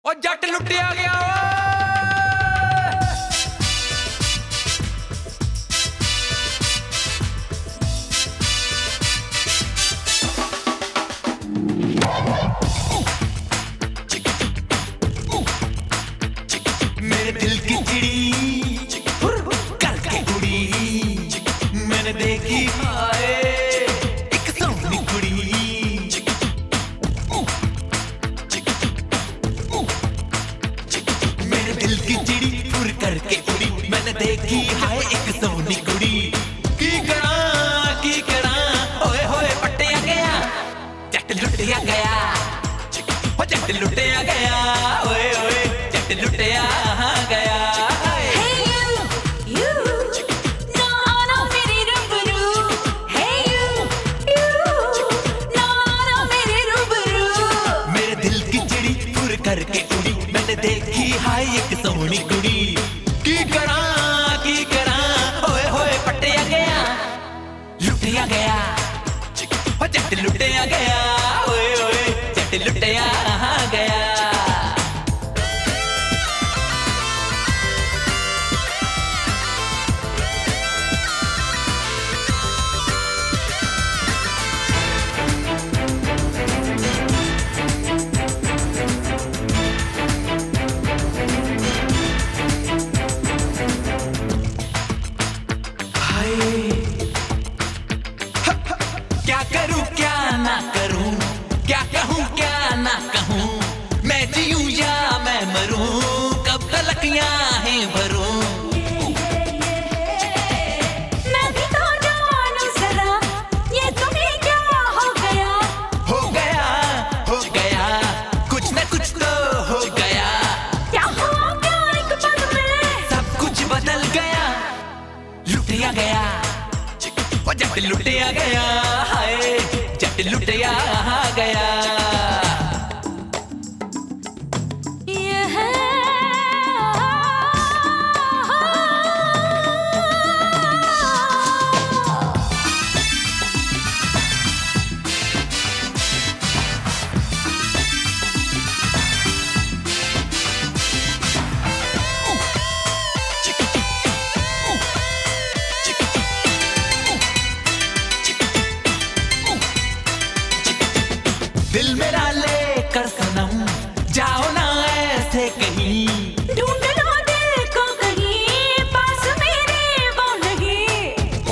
ओ जट लुटिया गया मेरे दिल की चिड़ी कल की कुड़ी मैंने देखी हाय एक सोनी कुड़ी। मेरे दिल की चिड़ी फुर करके उड़ी मैंने देखी हाय एक सोनी कुड़ी। की करा ओए होए पट्टिया गया जट लुटिया गया ओ जट लुटिया गया ओए ओए जट लुटिया गया। करके उड़ी मैंने देखी हाय एक सोनी कुड़ी। की करा ओए होए पट्टिया गया लुटिया गया ओ जट लुटिया गया ओए ओए जट लुटिया गया। क्या करूं क्या ना करूं क्या कहूं क्या ना कहूं मैं जीऊं या मैं मरूं कब तलक यहाँ भरूं। मैं भी तो जानूं जरा ये तुम्हें क्या हो गया कुछ न कुछ तो हो गया। क्या हुआ क्या एक पल में सब कुछ बदल गया लुटिया गया ओ जट लुटिया गया हाय जट लुटिया गया। दिल मेरा लेकर सनम जाओ ना ऐसे कहीं ढूंढ लो दिल को कहीं पास मेरे वो नहीं।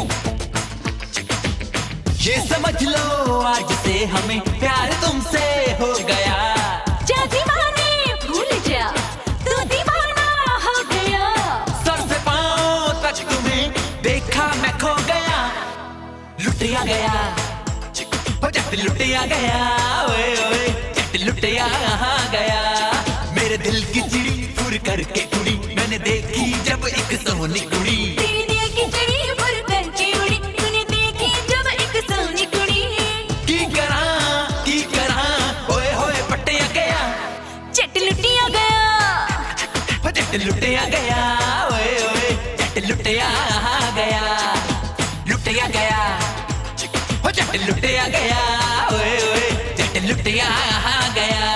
ये समझ लो आज से हमें प्यार तुमसे हो गया। जा दीवाने भूल जा तू दीवाना हो गया। सर से पांव तक तुम्हें देखा मैं खो गया लुटिया गया ओ जट लुटिया गया ओए ओए जट लुटिया गया। मेरे दिल की चिड़ी फुर करके उड़ी मैंने देखी जब एक सोनी कुड़ी। तेरे दिल की चिड़ी फुर करके उड़ी तूने देखी जब एक सोनी कुड़ी। की करा ओए होए पट्टिया गया जट लुटिया गया ओ जट लुटिया गया ओए ओए जट लुटिया गया लुटिया गया ओ जट लुटिया गया ओए ओए जट लुटिया गया।